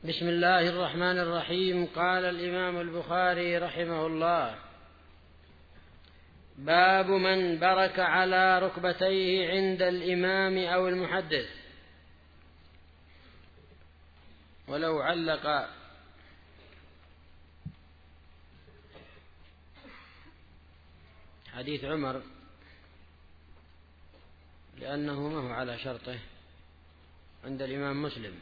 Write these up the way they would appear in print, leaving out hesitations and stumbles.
بسم الله الرحمن الرحيم. قال الإمام البخاري رحمه الله: باب من برك على ركبتيه عند الإمام أو المحدث. ولو علق حديث عمر لأنه ما هو على شرطه عند الإمام مسلم،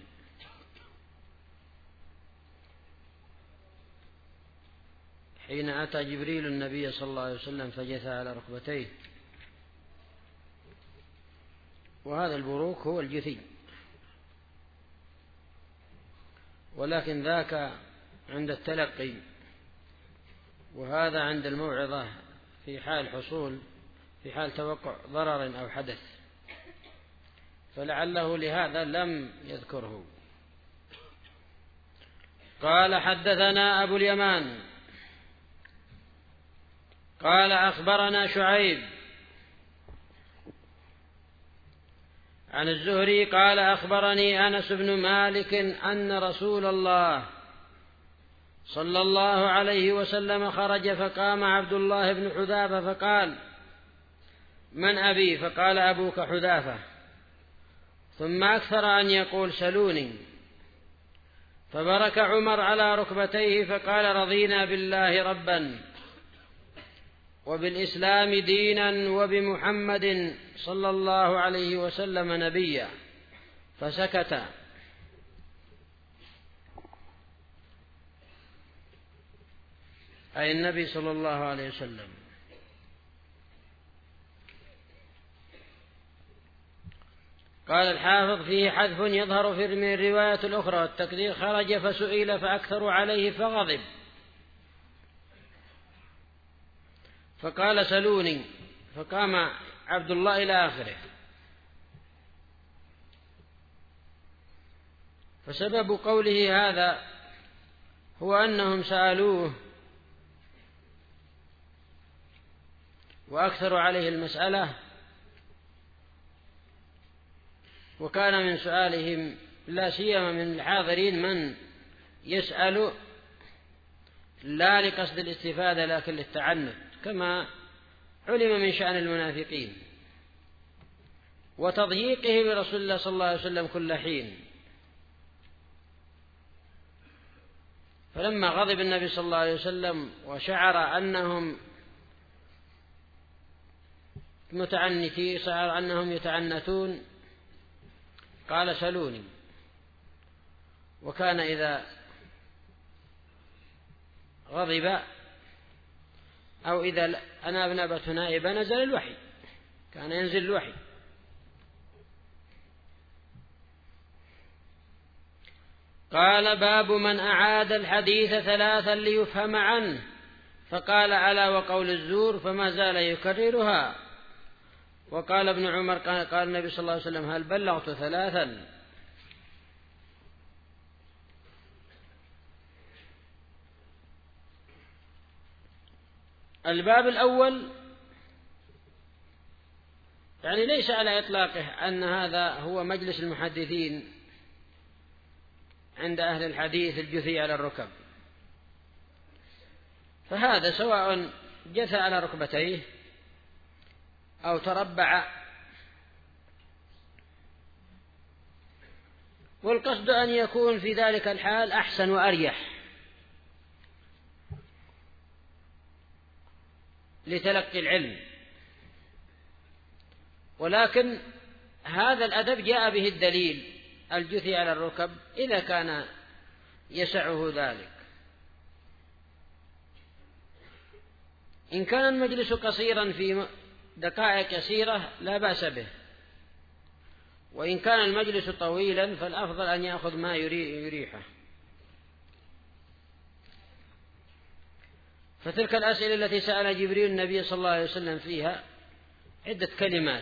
حين أتى جبريل النبي صلى الله عليه وسلم فجثى على ركبتيه، وهذا البروك هو الجثي، ولكن ذاك عند التلقي، وهذا عند الموعظة في حال توقع ضرر أو حدث، فلعله لهذا لم يذكره. قال: حدثنا أبو اليمان قال: أخبرنا شعيب عن الزهري قال: أخبرني أنس بن مالك أن رسول الله صلى الله عليه وسلم خرج، فقام عبد الله بن حذافة فقال: من أبي؟ فقال: أبوك حذافة. ثم أكثر أن يقول: سلوني. فبرك عمر على ركبتيه فقال: رضينا بالله ربا وبالإسلام دينا وبمحمد صلى الله عليه وسلم نبيا. فسكت. أي النبي صلى الله عليه وسلم. قال الحافظ: فيه حذف يظهر من الرواية الأخرى، التقدير: خرج فسئل فأكثر عليه فغضب فقال: سلوني. فقام عبد الله إلى آخره. فسبب قوله هذا هو أنهم سألوه وأكثر عليه المسألة، وكان من سؤالهم لا سيما من الحاضرين من يسأل لا لقصد الاستفادة لكن للتعنت، كما علم من شأن المنافقين وتضييقه برسول الله صلى الله عليه وسلم كل حين. فلما غضب النبي صلى الله عليه وسلم وشعر أنهم متعنتين، شعر أنهم يتعنتون، قال: سلوني. وكان إذا غضب أو إذا أنابنبته نائبة نزل الوحي، كان ينزل الوحي. قال: باب من أعاد الحديث ثلاثا ليفهم عنه، فقال: ألا وقول الزور، فما زال يكررها. وقال ابن عمر: قال النبي صلى الله عليه وسلم: هل بلغت ثلاثا؟ الباب الأول يعني ليس على إطلاقه أن هذا هو مجلس المحدثين عند أهل الحديث الجثي على الركب، فهذا سواء جثى على ركبتيه أو تربع، والقصد أن يكون في ذلك الحال أحسن وأريح لتلقي العلم. ولكن هذا الأدب جاء به الدليل، الجثي على الركب إذا كان يسعه ذلك. إن كان المجلس قصيرا في دقائق يسيرة لا بأس به، وإن كان المجلس طويلا فالأفضل أن يأخذ ما يريحه. فتلك الأسئلة التي سأل جبريل النبي صلى الله عليه وسلم فيها عدة كلمات.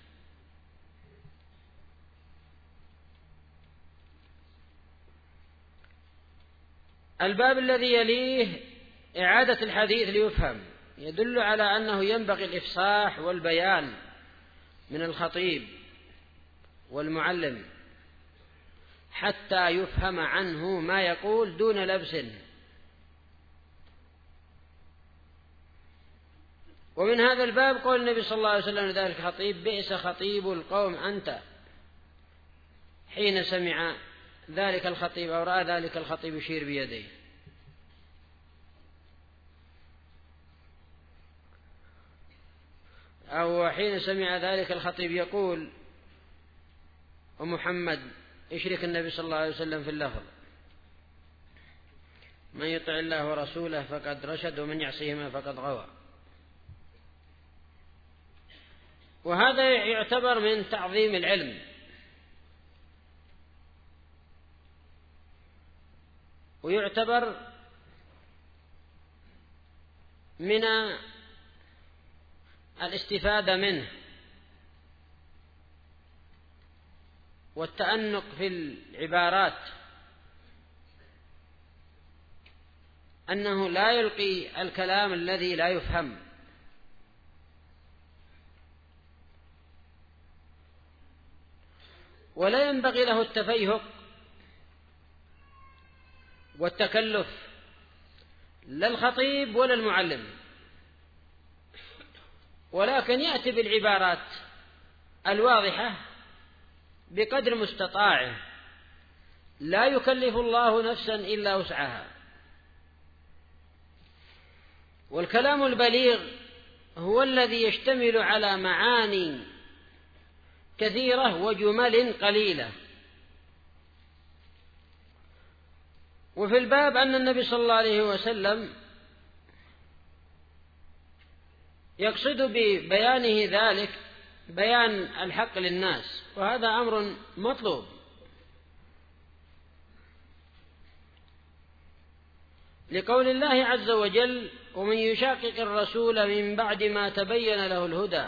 الباب الذي يليه إعادة الحديث ليفهم، يدل على أنه ينبغي الإفصاح والبيان من الخطيب والمعلم، حتى يفهم عنه ما يقول دون لبس. ومن هذا الباب قول النبي صلى الله عليه وسلم لذلك الخطيب: بئس خطيب القوم أنت، حين سمع ذلك الخطيب أو رأى ذلك الخطيب يشير بيديه. أو حين سمع ذلك الخطيب يقول ومحمد يشرك النبي صلى الله عليه وسلم في اللفظ: من يطع الله ورسوله فقد رشد ومن يعصيهما فقد غوى. وهذا يعتبر من تعظيم العلم، ويعتبر من الاستفادة منه والتأنق في العبارات، أنه لا يلقي الكلام الذي لا يفهم، ولا ينبغي له التفيهق والتكلف، لا الخطيب ولا المعلم، ولكن يأتي بالعبارات الواضحة بقدر مستطاعه، لا يكلف الله نفسا إلا وسعها. والكلام البليغ هو الذي يشتمل على معاني كثيرة وجمل قليلة. وفي الباب أن النبي صلى الله عليه وسلم يقصد ببيانه ذلك بيان الحق للناس، وهذا أمر مطلوب. لقول الله عز وجل: ومن يشاقق الرسول من بعد ما تبين له الهدى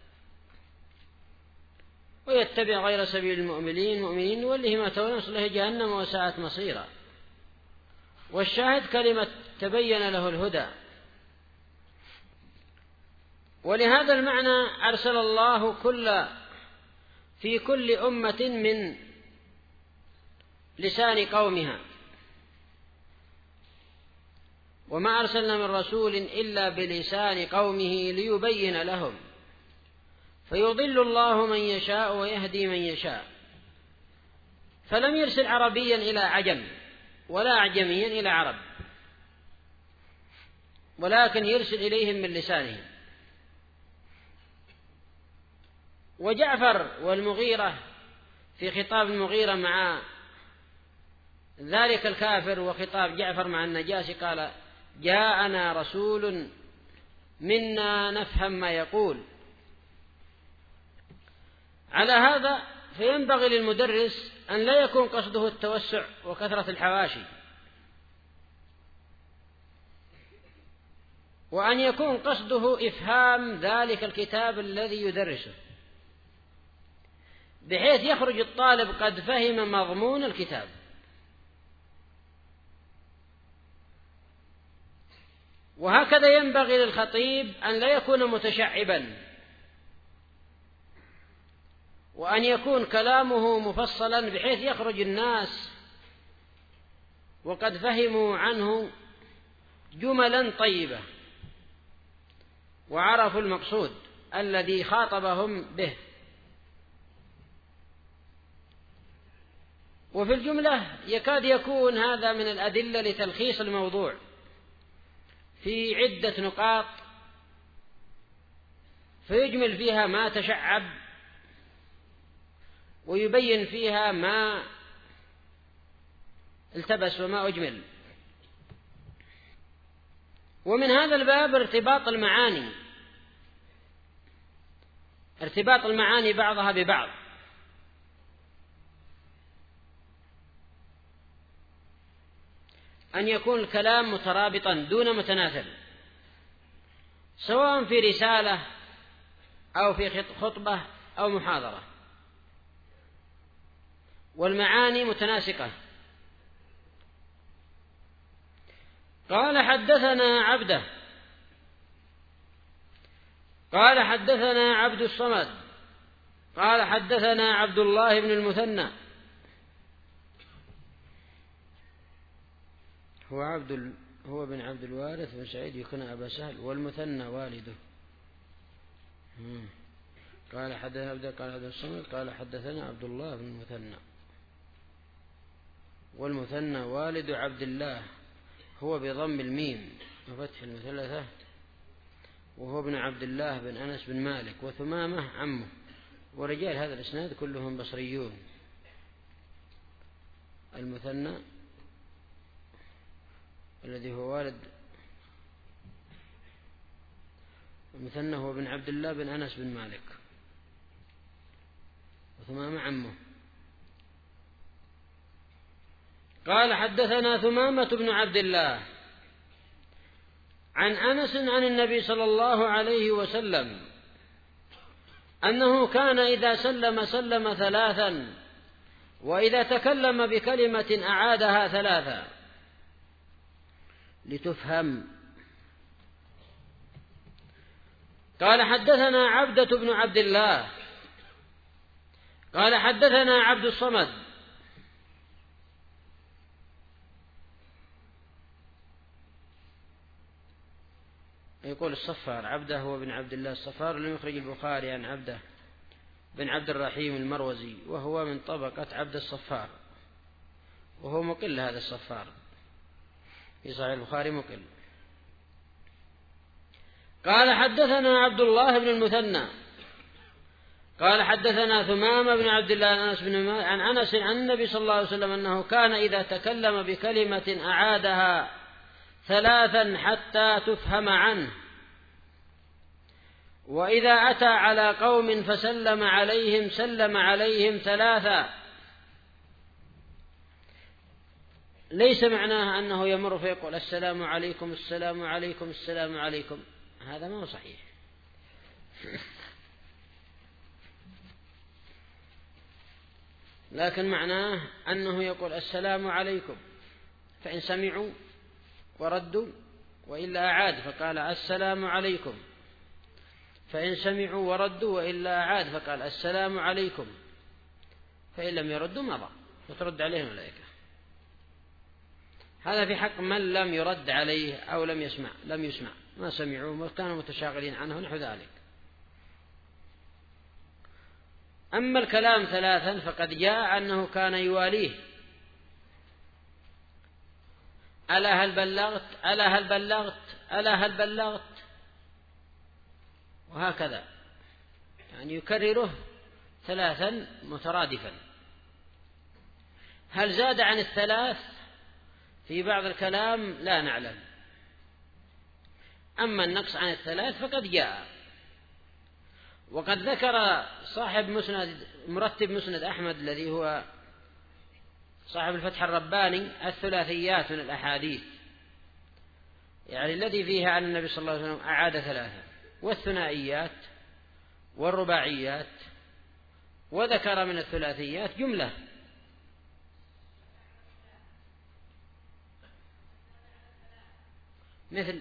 ويتبع غير سبيل المؤمنين نوله ما تولى ونصله جهنم وساءت مصيرا. والشاهد كلمة تبين له الهدى. ولهذا المعنى أرسل الله في كل أمة من لسان قومها، وما أرسلنا من رسول إلا بلسان قومه ليبين لهم، فيضل الله من يشاء ويهدي من يشاء. فلم يرسل عربيا إلى عجم ولا أعجميا إلى عرب، ولكن يرسل إليهم من لسانهم. وجعفر والمغيرة في خطاب المغيرة مع ذلك الكافر وخطاب جعفر مع النجاشي قال: جاءنا رسول منا نفهم ما يقول. على هذا فينبغي للمدرس أن لا يكون قصده التوسع وكثرة الحواشي، وأن يكون قصده إفهام ذلك الكتاب الذي يدرسه، بحيث يخرج الطالب قد فهم مضمون الكتاب. وهكذا ينبغي للخطيب أن لا يكون متشعبا، وأن يكون كلامه مفصلا بحيث يخرج الناس وقد فهموا عنه جملا طيبة وعرفوا المقصود الذي خاطبهم به. وفي الجملة يكاد يكون هذا من الأدلة لتلخيص الموضوع في عدة نقاط، فيجمل فيها ما تشعب ويبين فيها ما التبس وما أجمل. ومن هذا الباب ارتباط المعاني بعضها ببعض، أن يكون الكلام مترابطا دون متناثر، سواء في رسالة أو في خطبة أو محاضرة، والمعاني متناسقة. قال: حدثنا عبده قال: حدثنا عبد الصمد قال: حدثنا عبد الله بن المثنى هو بن عبد الوارث بن سعيد يكنى أبا سهل، والمثنى والده. قال حدثنا قال عبد الصمد قال حدثنا عبد الله بن المثنى، والمثنى والد عبد الله، هو بضم الميم وفتح المثلثة، وهو ابن عبد الله بن أنس بن مالك، وثمامة عمه. ورجال هذا الإسناد كلهم بصريون. المثنى الذي هو والد المثنى هو ابن عبد الله بن أنس بن مالك، وثمامة عمه. قال حدثنا ثمامة بن عبد الله عن أنس عن النبي صلى الله عليه وسلم أنه كان إذا سلم سلم ثلاثا، وإذا تكلم بكلمة أعادها ثلاثا لتفهم. قال حدثنا عبدة بن عبد الله قال حدثنا عبد الصمد يقول الصفار، عبده هو بن عبد الله الصفار، لم يخرج البخاري عن عبده بن عبد الرحيم المروزي، وهو من طبقة عبد الصفار، وهو مقل هذا الصفار في صحيح البخاري مقل. قال حدثنا عبد الله بن المثنى قال حدثنا ثمامة بن عبد الله عن أنس عن النبي صلى الله عليه وسلم أنه كان إذا تكلم بكلمة أعادها ثلاثا حتى تفهم عنه، وإذا أتى على قوم فسلم عليهم سلم عليهم ثلاثا. ليس معناها أنه يمر فيقول السلام عليكم السلام عليكم السلام عليكم، هذا ما هو صحيح. لكن معناه أنه يقول السلام عليكم، فإن سمعوا وردوا وإلا أعاد فقال السلام عليكم، فإن سمعوا وردوا وإلا أعاد فقال السلام عليكم، فإن لم يردوا مضى وترد عليه الملائكة. هذا في حق من لم يرد عليه أو لم يسمع ما سمعوا وكانوا متشاغلين عنه نحو ذلك. أما الكلام ثلاثا فقد جاء أنه كان يواليه ألا هل بلغت ألا هل بلغت ألا هل بلغت، وهكذا يعني يكرره ثلاثا مترادفا. هل زاد عن الثلاث في بعض الكلام لا نعلم، أما النقص عن الثلاث فقد جاء. وقد ذكر صاحب مرتب مسند أحمد الذي هو صاحب الفتح الرباني الثلاثيات من الأحاديث، يعني الذي فيها عن النبي صلى الله عليه وسلم أعاد ثلاثة، والثنائيات والرباعيات، وذكر من الثلاثيات جملة. مثل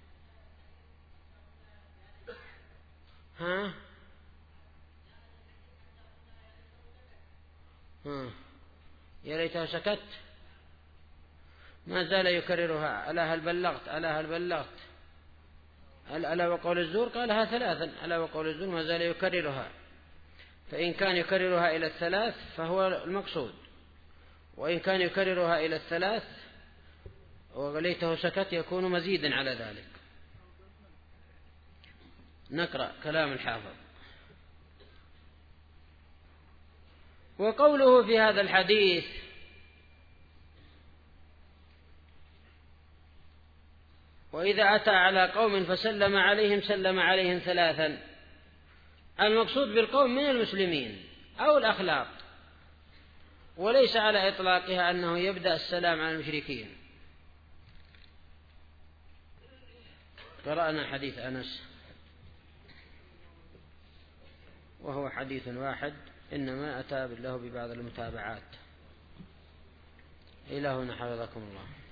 يا ليته سكت، ما زال يكررها ألا هل بلغت ألا هل بلغت ألا وقول الزور، قالها ثلاثا ألا وقول الزور، ما زال يكررها. فإن كان يكررها إلى الثلاث فهو المقصود، وإن كان يكررها إلى الثلاث وليته سكت يكون مزيدا على ذلك. نقرأ كلام الحافظ. وقوله في هذا الحديث وإذا أتى على قوم فسلم عليهم سلم عليهم ثلاثا، المقصود بالقوم من المسلمين أو الأخلاق، وليس على إطلاقها أنه يبدأ السلام على المشركين. قرأنا حديث أنس وهو حديث واحد، إنما أتى بالله ببعض المتابعات. إلهنا حفظكم الله.